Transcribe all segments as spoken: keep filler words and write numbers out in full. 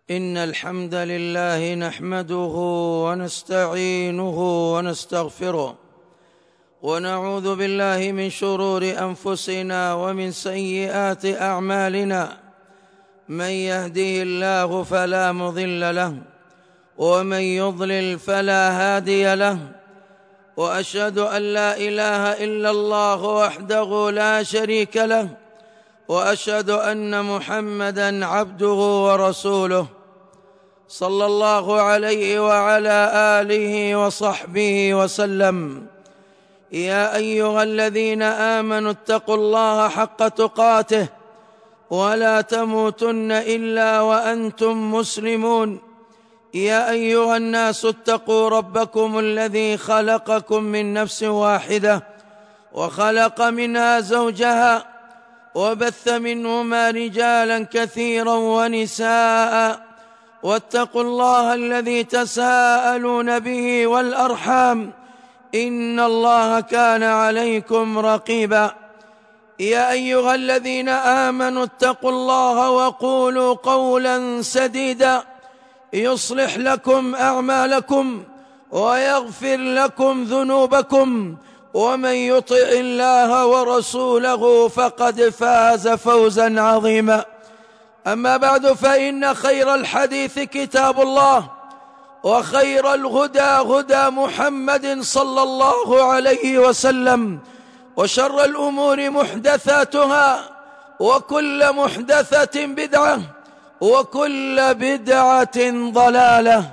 إن الحمد لله نحمده ونستعينه ونستغفره ونعوذ بالله من شرور أنفسنا ومن سيئات أعمالنا. من يهده الله فلا مضل له ومن يضلل فلا هادي له، وأشهد أن لا إله إلا الله وحده لا شريك له، وأشهد أن محمدًا عبده ورسوله صلى الله عليه وعلى آله وصحبه وسلم. يا أيها الذين آمنوا اتقوا الله حق تقاته ولا تموتن إلا وأنتم مسلمون. يا أيها الناس اتقوا ربكم الذي خلقكم من نفس واحدة وخلق منها زوجها وبث منهما رجالا كثيرا ونساء، واتقوا الله الذي تساءلون به والأرحام إن الله كان عليكم رقيبا. يا أيها الذين آمنوا اتقوا الله وقولوا قولا سديدا يصلح لكم أعمالكم ويغفر لكم ذنوبكم، ومن يطع الله ورسوله فقد فاز فوزا عظيما. أما بعد، فإن خير الحديث كتاب الله، وخير الهدى هدى محمد صلى الله عليه وسلم، وشر الأمور محدثاتها، وكل محدثة بدعة، وكل بدعة ضلالة.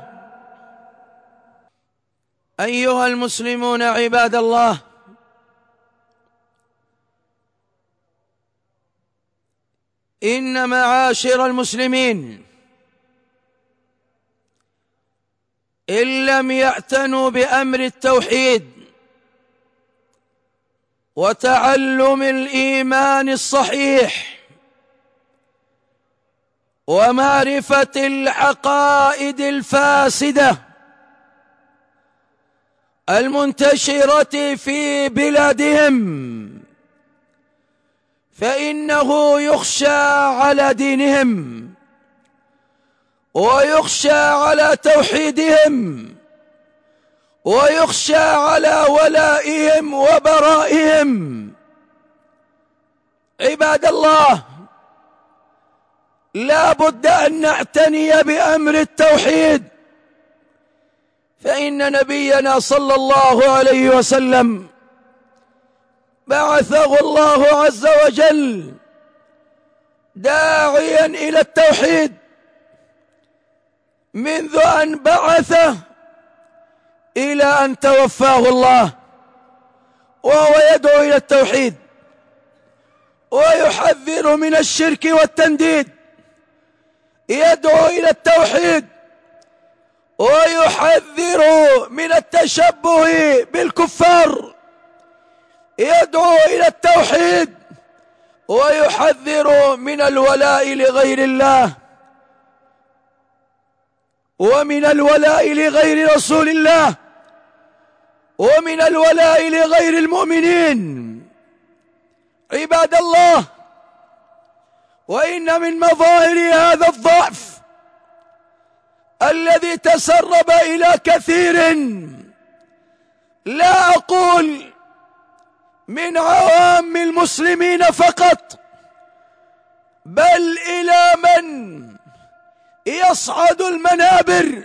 أيها المسلمون عباد الله، إن معاشر المسلمين إن لم يعتنوا بأمر التوحيد وتعلم الإيمان الصحيح ومعرفة العقائد الفاسدة المنتشرة في بلادهم، فإنه يخشى على دينهم ويخشى على توحيدهم ويخشى على ولائهم وبرائهم. عباد الله، لا بد أن نعتني بأمر التوحيد، فإن نبينا صلى الله عليه وسلم بعثه الله عز وجل داعيا إلى التوحيد منذ أن بعثه إلى أن توفاه الله، وهو يدعو إلى التوحيد ويحذر من الشرك والتنديد، يدعو إلى التوحيد ويحذر من التشبه بالكفار، يدعو إلى التوحيد ويحذر من الولاء لغير الله ومن الولاء لغير رسول الله ومن الولاء لغير المؤمنين. عباد الله، وإن من مظاهر هذا الضعف الذي تسرب إلى كثير، لا أقول من عوام المسلمين فقط، بل إلى من يصعد المنابر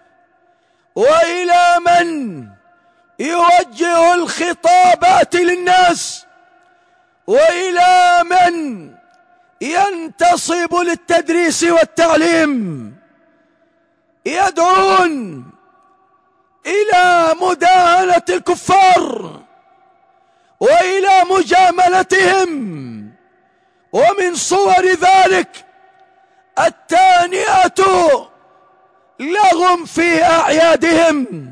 وإلى من يوجه الخطابات للناس وإلى من ينتصب للتدريس والتعليم، يدعون إلى مداهنة الكفار وإلى مجاملتهم. ومن صور ذلك التانئة لهم في أعيادهم،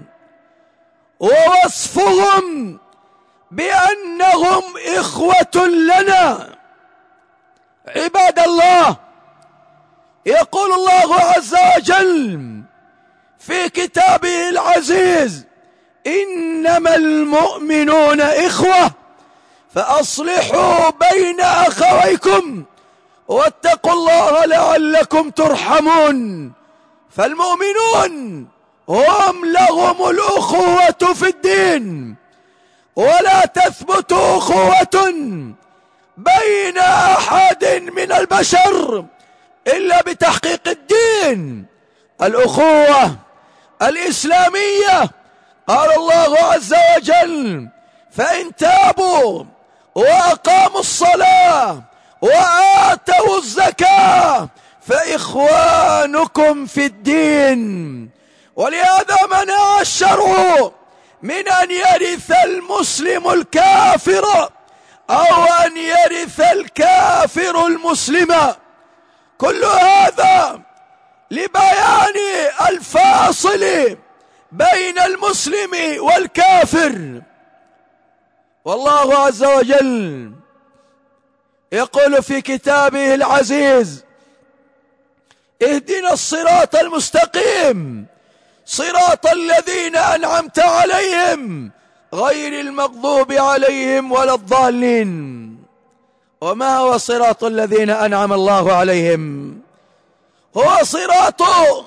ووصفهم بأنهم إخوة لنا. عباد الله، يقول الله عز وجل في كتابه العزيز: إنما المؤمنون إخوة فأصلحوا بين أخويكم واتقوا الله لعلكم ترحمون. فالمؤمنون هم لهم الأخوة في الدين، ولا تثبت أخوة بين أحد من البشر إلا بتحقيق الدين. الأخوة الإسلامية قال الله عز وجل: فإن تابوا وأقاموا الصلاة وآتوا الزكاة فإخوانكم في الدين. ولهذا منع الشرع من أن يرث المسلم الكافر أو أن يرث الكافر المسلم. كل هذا لبيان الفاصل بين المسلم والكافر. والله عز وجل يقول في كتابه العزيز: اهدنا الصراط المستقيم صراط الذين أنعمت عليهم غير المغضوب عليهم ولا الضالين. وما هو صراط الذين أنعم الله عليهم؟ هو صراط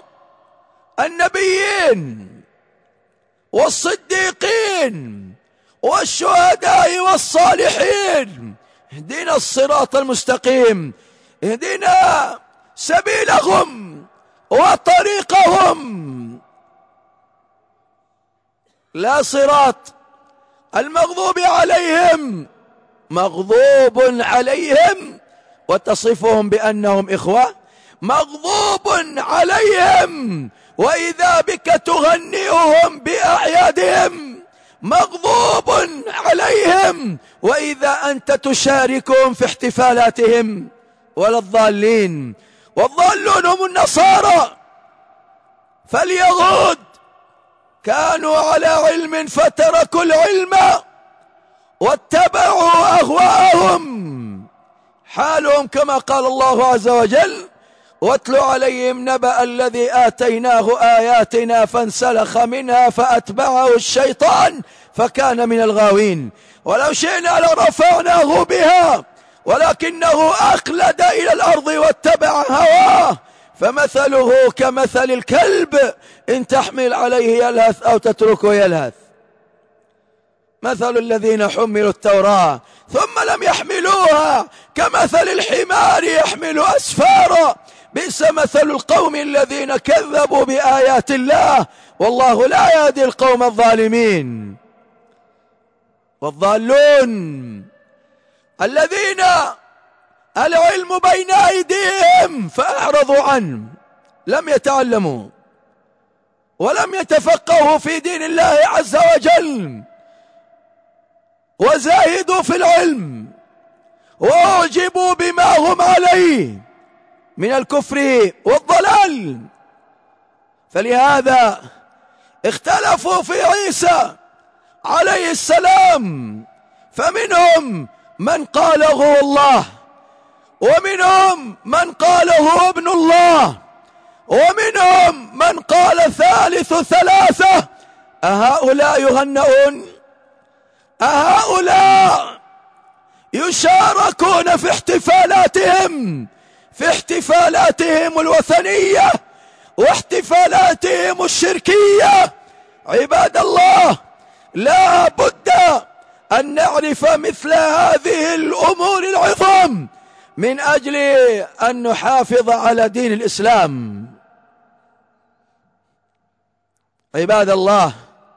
النبيين والصديقين والشهداء والصالحين. اهدنا الصراط المستقيم، اهدنا سبيلهم وطريقهم، لا صراط المغضوب عليهم، مغضوب عليهم وتصفهم بأنهم إخوة، مغضوب عليهم وإذا بك تغنيهم بأعيادهم، مغضوب عليهم وإذا أنت تشاركهم في احتفالاتهم، ولا الضالين. والضالون هم النصارى. فاليهود كانوا على علم فتركوا العلم واتبعوا أهواءهم، حالهم كما قال الله عز وجل: واتل عليهم نبأ الذي آتيناه آياتنا فانسلخ منها فأتبعه الشيطان فكان من الغاوين. ولو شئنا لرفعناه بها ولكنه أخلد إلى الأرض واتبع هواه فمثله كمثل الكلب إن تحمل عليه يلهث أو تتركه يلهث. مثل الذين حملوا التوراة ثم لم يحملوها كمثل الحمار يحمل أسفارا بئس مثل القوم الذين كذبوا بآيات الله والله لا يهدي القوم الظالمين. والضالون الذين العلم بين أيديهم فأعرضوا عنه، لم يتعلموا ولم يتفقهوا في دين الله عز وجل، وزاهدوا في العلم وأعجبوا بما هم عليه من الكفر والضلال. فلهذا اختلفوا في عيسى عليه السلام، فمنهم من قال هو الله، ومنهم من قال هو ابن الله، ومنهم من قال ثالث ثلاثة. أهؤلاء يهنئون؟ أهؤلاء يشاركون في احتفالاتهم في احتفالاتهم الوثنية واحتفالاتهم الشركية؟ عباد الله، لا بد أن نعرف مثل هذه الأمور العظام من أجل أن نحافظ على دين الإسلام. عباد الله،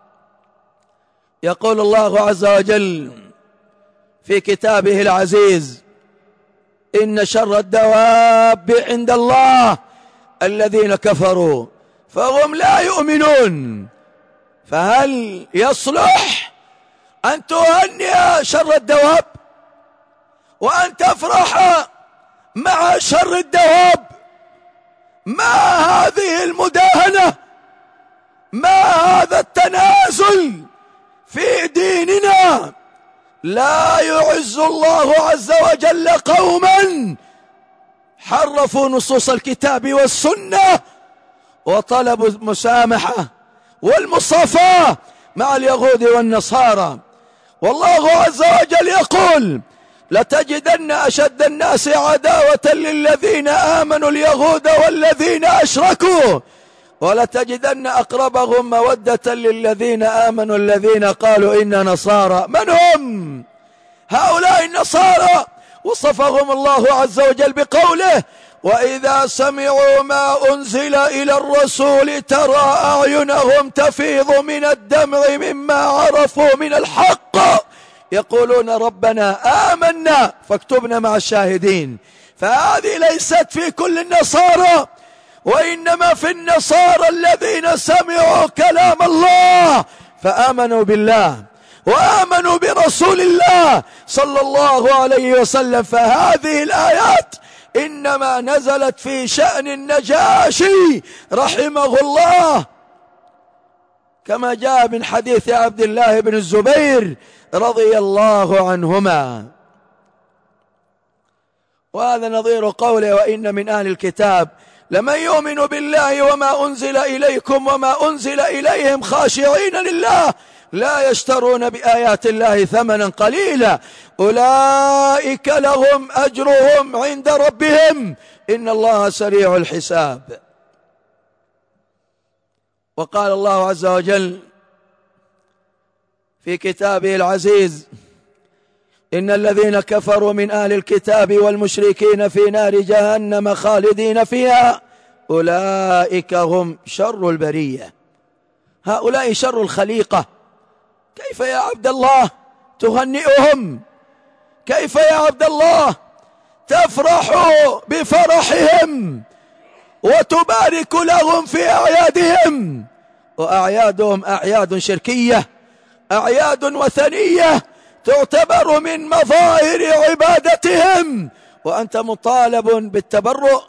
يقول الله عز وجل في كتابه العزيز: إن شر الدواب عند الله الذين كفروا فهم لا يؤمنون. فهل يصلح أن تهنئ شر الدواب وأن تفرح مع شر الدواب؟ ما هذه المداهنة؟ ما هذا التنازل في ديننا؟ لا يعز الله عز وجل قوما حرفوا نصوص الكتاب والسنة وطلبوا المسامحة والمصافاة مع اليهود والنصارى. والله عز وجل يقول: لتجدن أشد الناس عداوة للذين آمنوا اليهود والذين أشركوا ولتجدن أقربهم مودة للذين آمنوا الذين قالوا إنا نصارى. من هم هؤلاء النصارى؟ وصفهم الله عز وجل بقوله: وإذا سمعوا ما أنزل إلى الرسول ترى أعينهم تفيض من الدمع مما عرفوا من الحق يقولون ربنا آمنا فاكتبنا مع الشاهدين. فهذه ليست في كل النصارى، وإنما في النصارى الذين سمعوا كلام الله فآمنوا بالله وآمنوا برسول الله صلى الله عليه وسلم. فهذه الآيات إنما نزلت في شأن النجاشي رحمه الله، كما جاء من حديث عبد الله بن الزبير رضي الله عنهما. وهذا نظير قوله: وإن من أهل الكتاب لمن يؤمن بالله وما أنزل إليكم وما أنزل إليهم خاشعين لله لا يشترون بآيات الله ثمنا قليلا أولئك لهم أجرهم عند ربهم إن الله سريع الحساب. وقال الله عز وجل في كتابه العزيز: إن الذين كفروا من أهل الكتاب والمشركين في نار جهنم خالدين فيها أولئك هم شر البرية. هؤلاء شر الخليقة. كيف يا عبد الله تهنئهم؟ كيف يا عبد الله تفرح بفرحهم وتبارك لهم في أعيادهم؟ وأعيادهم أعياد شركية، أعياد وثنية تعتبر من مظاهر عبادتهم، وأنت مطالب بالتبرؤ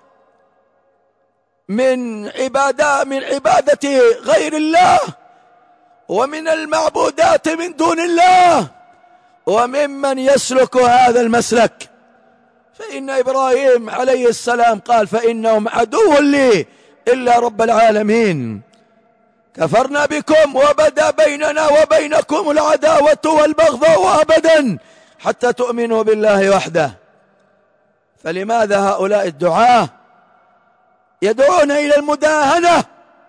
من عبادة من عبادة غير الله ومن المعبودات من دون الله وممن يسلك هذا المسلك. فإن إبراهيم عليه السلام قال: فإنهم عدو لي إلا رب العالمين، كفرنا بكم وبدا بيننا وبينكم العداوة والبغضاء أبدا حتى تؤمنوا بالله وحده. فلماذا هؤلاء الدعاة يدعون إلى المداهنة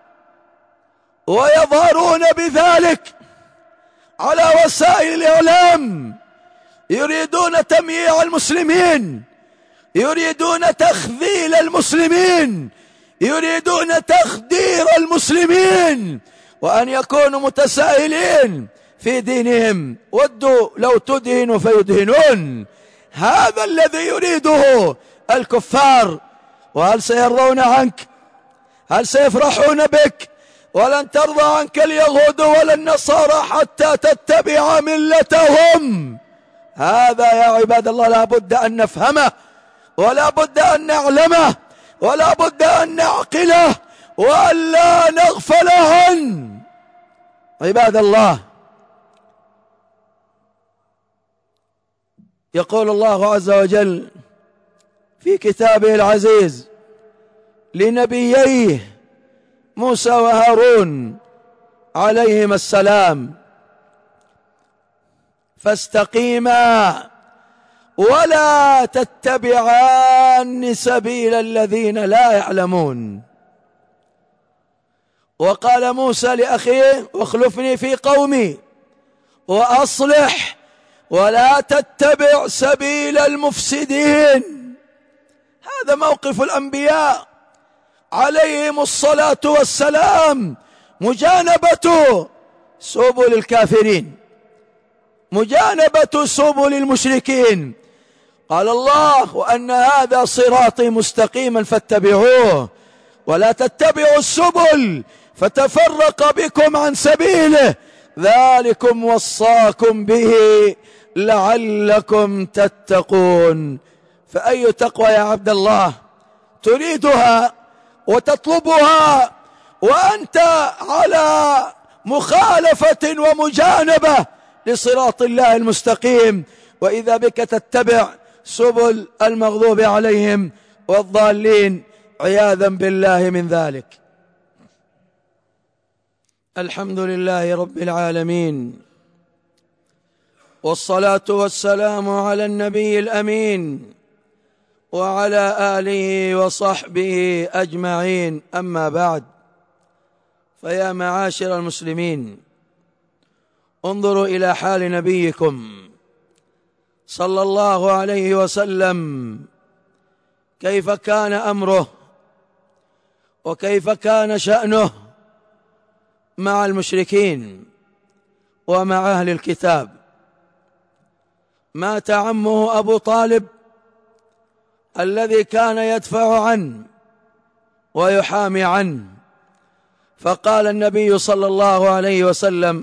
ويظهرون بذلك على وسائل الإعلام؟ يريدون تمييع المسلمين، يريدون تخذيل المسلمين، يريدون تخدير المسلمين، وأن يكونوا متساهلين في دينهم. ودوا لو تدهنوا فيدهنون. هذا الذي يريده الكفار. وهل سيرضون عنك؟ هل سيفرحون بك؟ ولن ترضى عنك اليهود ولا النصارى حتى تتبع ملتهم. هذا يا عباد الله لا بد أن نفهمه، ولا بد أن نعلمه، ولا بد أن نعقله، وأن لا نغفل عنه. عباد الله، يقول الله عز وجل في كتابه العزيز لنبييه موسى وهارون عليهما السلام: فاستقيما ولا تتبعان سبيل الذين لا يعلمون. وقال موسى لأخيه: واخلفني في قومي وأصلح ولا تتبع سبيل المفسدين. هذا موقف الأنبياء عليهم الصلاة والسلام، مجانبة سبل الكافرين، مجانبة سبل المشركين. قال الله: وأن هذا صراطي مستقيما فاتبعوه ولا تتبعوا السبل فتفرق بكم عن سبيله ذلكم وصاكم به لعلكم تتقون. فأي تقوى يا عبد الله تريدها وتطلبها وأنت على مخالفة ومجانبة لصراط الله المستقيم، وإذا بك تتبع سبل المغضوب عليهم والضالين عياذا بالله من ذلك. الحمد لله رب العالمين، والصلاة والسلام على النبي الأمين وعلى آله وصحبه أجمعين. أما بعد، فيا معاشر المسلمين، انظروا إلى حال نبيكم صلى الله عليه وسلم، كيف كان أمره وكيف كان شأنه مع المشركين ومع أهل الكتاب. مات عمه أبو طالب الذي كان يدفع عنه ويحامي عنه، فقال النبي صلى الله عليه وسلم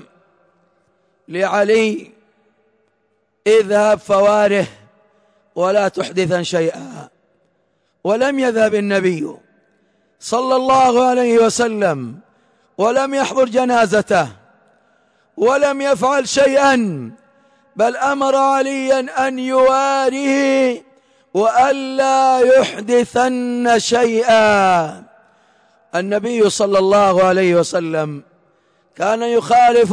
لعلي: اذهب فواره ولا تحدثا شيئا. ولم يذهب النبي صلى الله عليه وسلم ولم يحضر جنازته ولم يفعل شيئا، بل أمر عليا أن يواريه وألا يحدثن شيئا. النبي صلى الله عليه وسلم كان يخالف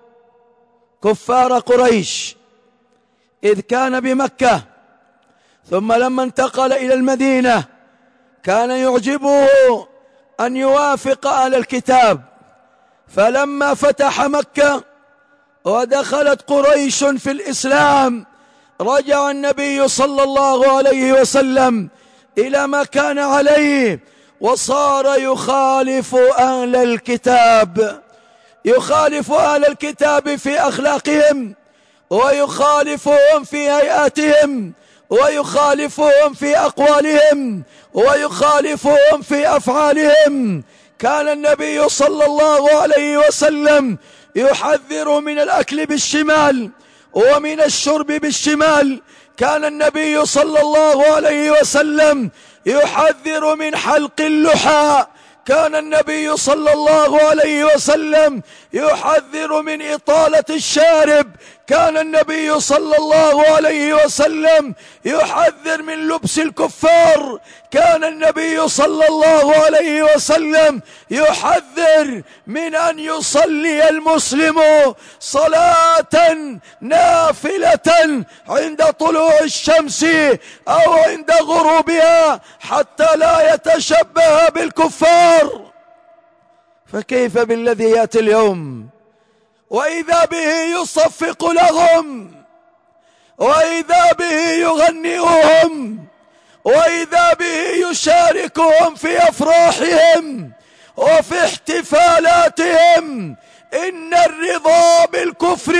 كفار قريش إذ كان بمكة، ثم لما انتقل إلى المدينة كان يعجبه أن يوافق أهل الكتاب، فلما فتح مكة ودخلت قريش في الإسلام رجع النبي صلى الله عليه وسلم إلى ما كان عليه، وصار يخالف أهل الكتاب، يخالف أهل الكتاب في أخلاقهم، ويخالفهم في هيئاتهم، ويخالفهم في أقوالهم، ويخالفهم في أفعالهم. كان النبي صلى الله عليه وسلم يحذر من الأكل بالشمال ومن الشرب بالشمال. كان النبي صلى الله عليه وسلم يحذر من حلق اللحى. كان النبي صلى الله عليه وسلم يحذر من إطالة الشارب. كان النبي صلى الله عليه وسلم يحذر من لبس الكفار. كان النبي صلى الله عليه وسلم يحذر من أن يصلي المسلم صلاة نافلة عند طلوع الشمس أو عند غروبها حتى لا يتشبه بالكفار. فكيف بالذي يأتي اليوم وإذا به يصفق لهم، وإذا به يغنئهم، وإذا به يشاركهم في أفراحهم وفي احتفالاتهم. إن الرضا بالكفر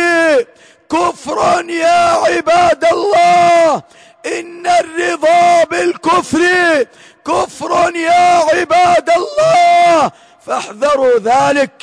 كفر يا عباد الله، إن الرضا بالكفر كفر يا عباد الله، فاحذروا ذلك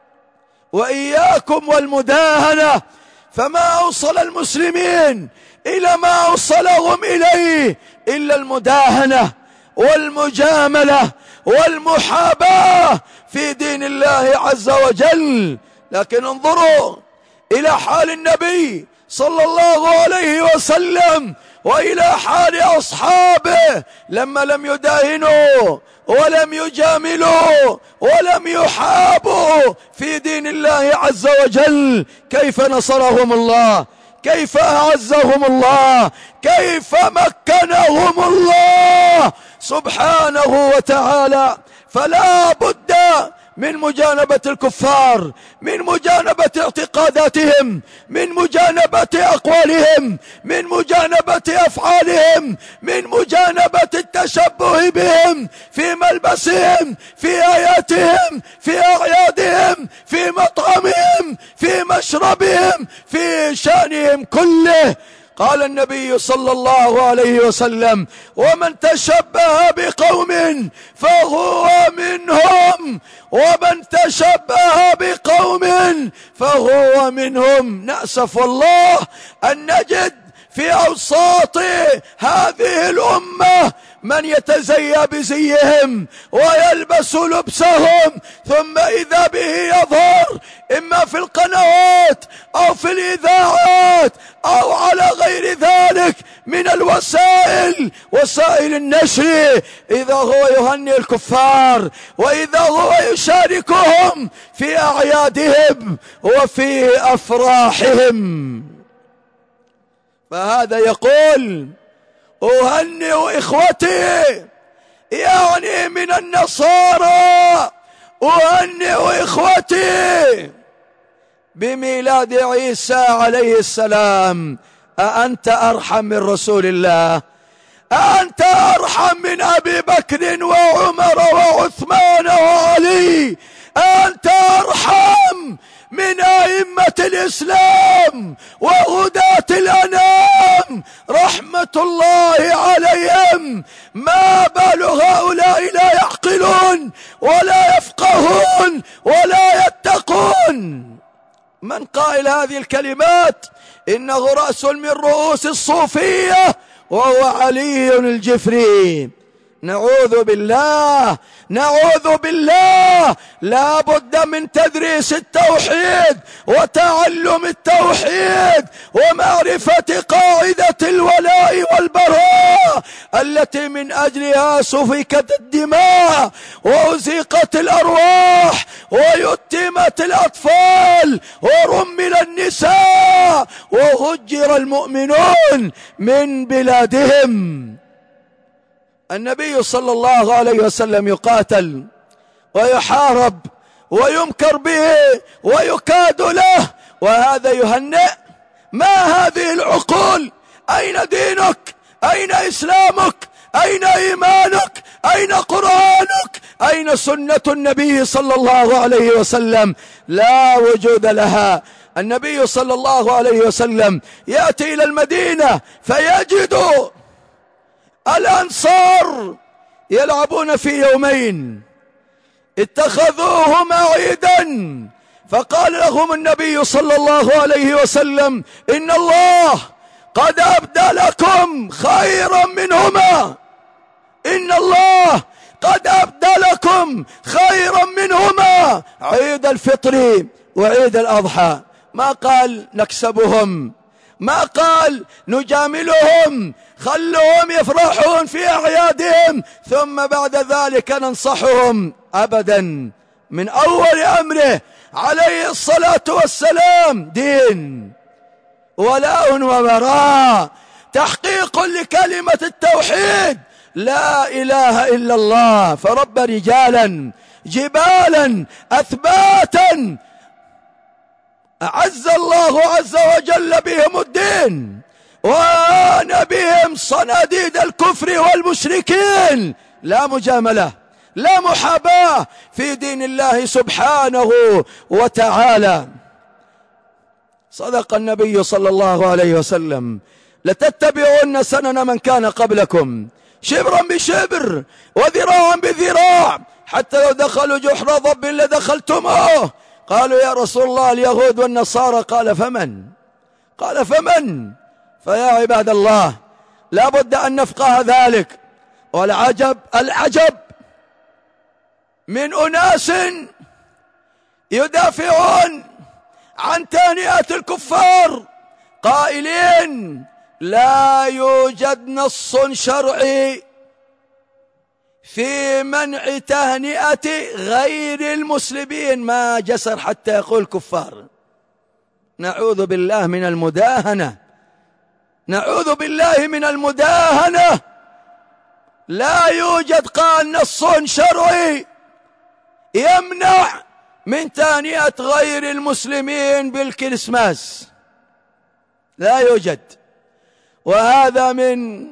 وإياكم والمداهنة. فما أوصل المسلمين إلى ما أوصلهم إليه إلا المداهنة والمجاملة والمحاباة في دين الله عز وجل. لكن انظروا إلى حال النبي صلى الله عليه وسلم وإلى حال أصحابه لما لم يداهنوا ولم يجاملوا ولم يحابوا في دين الله عز وجل. كيف نصرهم الله، كيف أعزهم الله، كيف مكنهم الله سبحانه وتعالى. فلا بد من مجانبة الكفار، من مجانبة اعتقاداتهم، من مجانبة أقوالهم، من مجانبة أفعالهم، من مجانبة التشبه بهم في ملبسهم، في آياتهم، في أعيادهم، في مطعمهم، في مشربهم، في شأنهم كله. قال النبي صلى الله عليه وسلم: ومن تشبه بقوم فهو منهم، ومن تشبه بقوم فهو منهم. نأسف والله أن نجد في أوساط هذه الأمة من يتزيى بزيهم ويلبس لبسهم، ثم إذا به يظهر إما في القنوات أو في الإذاعات أو على غير ذلك من الوسائل، وسائل النشر، إذا هو يهنئ الكفار وإذا هو يشاركهم في أعيادهم وفي أفراحهم. فهذا يقول: أهنئ إخوتي، يعني من النصارى، أهنئ إخوتي بميلاد عيسى عليه السلام. أأنت أرحم من رسول الله؟ أنت أرحم من أبي بكر وعمر وعثمان وعلي؟ أنت أرحم من أئمة الإسلام وغداة الأنام رحمة الله عليهم؟ ما بال هؤلاء لا يعقلون ولا يفقهون ولا يتقون؟ من قائل هذه الكلمات إنه رأس من رؤوس الصوفية وهو علي الجفري. نعوذ بالله نعوذ بالله. لا بد من تدريس التوحيد وتعلم التوحيد ومعرفة قاعدة الولاء والبراء التي من أجلها سفكت الدماء وأزيقت الأرواح ويتمت الأطفال ورمل النساء وهجر المؤمنون من بلادهم. النبي صلى الله عليه وسلم يقاتل ويحارب ويمكر به ويكاد له، وهذا يهنئ. ما هذه العقول؟ أين دينك؟ أين إسلامك؟ أين إيمانك؟ أين قرآنك؟ أين سنة النبي صلى الله عليه وسلم؟ لا وجود لها. النبي صلى الله عليه وسلم يأتي إلى المدينة فيجد الأنصار يلعبون في يومين اتخذوهما عيدا، فقال لهم النبي صلى الله عليه وسلم: إن الله قد أبدلكم خيرا منهما، إن الله قد أبدلكم خيرا منهما عيد الفطر وعيد الأضحى. ما قال نكسبهم، ما قال نجاملهم، خلوهم يفرحون في أعيادهم ثم بعد ذلك ننصحهم، أبدا. من أول أمره عليه الصلاة والسلام دين ولاء وبراء، تحقيق لكلمة التوحيد لا إله إلا الله، فرب رجالا جبالا أثباتا أعز الله عز وجل بهم الدين وآن بهم صناديد الكفر والمشركين. لا مجاملة لا محاباة في دين الله سبحانه وتعالى. صدق النبي صلى الله عليه وسلم: لتتبعون سنن من كان قبلكم شبرا بشبر وذراعا بذراع حتى لو دخلوا جحر ضب لدخلتموه. قالوا: يا رسول الله اليهود والنصارى. قال: فمن؟ قال: فمن؟ فيا عباد الله لا بد أن نفقه ذلك. والعجب العجب من أناس يدافعون عن تهنئة الكفار قائلين: لا يوجد نص شرعي في منع تهنئة غير المسلمين. ما جسر حتى يقول كفار. نعوذ بالله من المداهنة، نعوذ بالله من المداهنة. لا يوجد قال نص شرعي يمنع من تهنئة غير المسلمين بالكريسماس، لا يوجد. وهذا من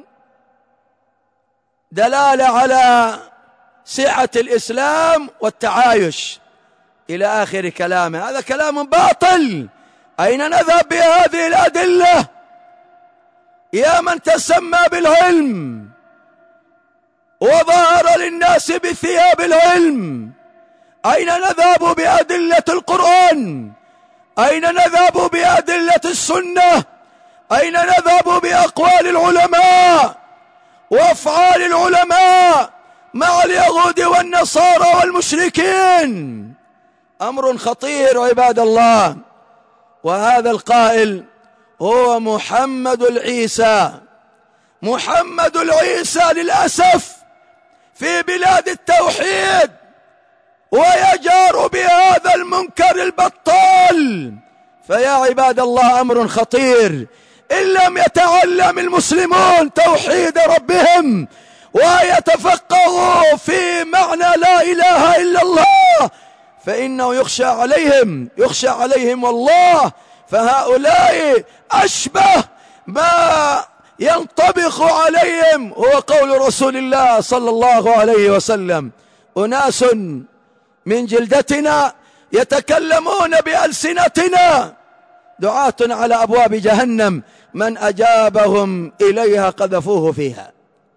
دلالة على سعة الإسلام والتعايش إلى آخر كلامه. هذا كلام باطل. أين نذهب بهذه الأدلة يا من تسمى بالعلم وظهر للناس بثياب العلم؟ أين نذهب بأدلة القرآن؟ أين نذهب بأدلة السنة؟ أين نذهب بأقوال العلماء وأفعال العلماء مع اليهود والنصارى والمشركين؟ أمر خطير عباد الله. وهذا القائل هو محمد العيسى. محمد العيسى للأسف في بلاد التوحيد ويجار بهذا المنكر البطال. فيا عباد الله أمر خطير. إن لم يتعلم المسلمون توحيد ربهم ويتفقهوا في معنى لا إله إلا الله فإنه يخشى عليهم يخشى عليهم والله. فهؤلاء أشبه ما ينطبق عليهم هو قول رسول الله صلى الله عليه وسلم: أناس من جلدتنا يتكلمون بألسنتنا دعاة على أبواب جهنم من أجابهم إليها قذفوه فيها.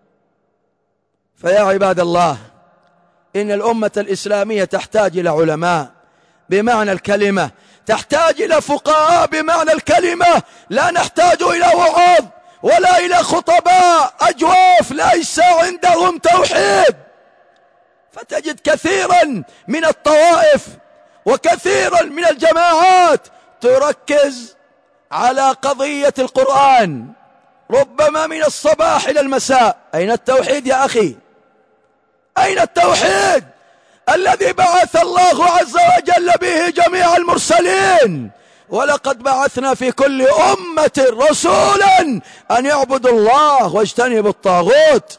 فيا عباد الله، إن الأمة الإسلامية تحتاج إلى علماء بمعنى الكلمة، تحتاج إلى فقهاء بمعنى الكلمة. لا نحتاج إلى وعاظ ولا إلى خطباء أجواف ليس عندهم توحيد. فتجد كثيرا من الطوائف وكثيرا من الجماعات تركز على قضية القرآن ربما من الصباح إلى المساء. أين التوحيد يا أخي؟ أين التوحيد الذي بعث الله عز وجل به جميع المرسلين؟ ولقد بعثنا في كل أمة رسولا أن يعبدوا الله واجتنبوا الطاغوت.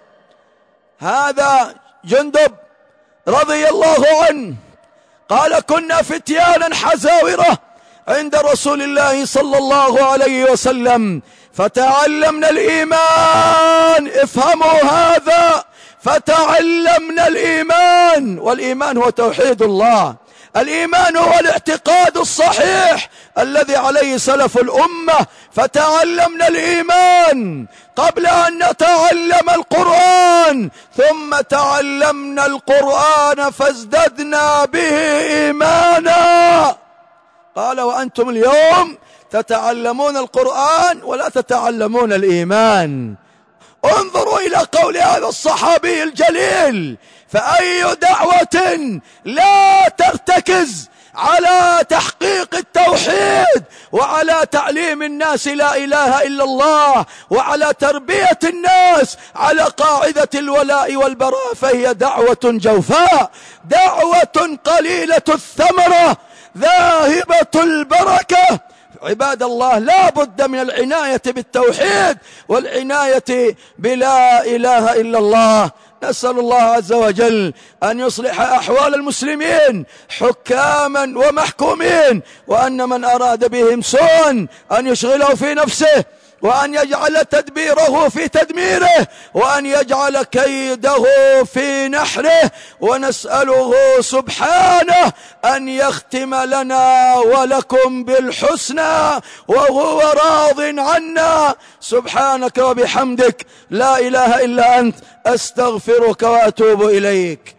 هذا جندب رضي الله عنه قال: كنا فتيانا حزاورة عند رسول الله صلى الله عليه وسلم فتعلمنا الإيمان. افهموا هذا، فتعلمنا الإيمان، والإيمان هو توحيد الله. الإيمان هو الاعتقاد الصحيح الذي عليه سلف الأمة. فتعلمنا الإيمان قبل أن نتعلم القرآن، ثم تعلمنا القرآن فازددنا به إيمانا. قال: وأنتم اليوم تتعلمون القرآن ولا تتعلمون الإيمان. انظروا إلى قول هذا الصحابي الجليل: فأي دعوة لا ترتكز على تحقيق التوحيد وعلى تعليم الناس لا إله إلا الله وعلى تربية الناس على قاعدة الولاء والبراء فهي دعوة جوفاء، دعوة قليلة الثمرة ذاهبة البركة. عباد الله، لا بد من العناية بالتوحيد والعناية بلا إله إلا الله. نسأل الله عز وجل أن يصلح أحوال المسلمين حكاما ومحكومين، وأن من أراد بهم سوءا أن يشغله في نفسه، وأن يجعل تدبيره في تدميره، وأن يجعل كيده في نحره. ونسأله سبحانه أن يختم لنا ولكم بالحسنى وهو راض عنا. سبحانك وبحمدك، لا إله إلا أنت، أستغفرك وأتوب إليك.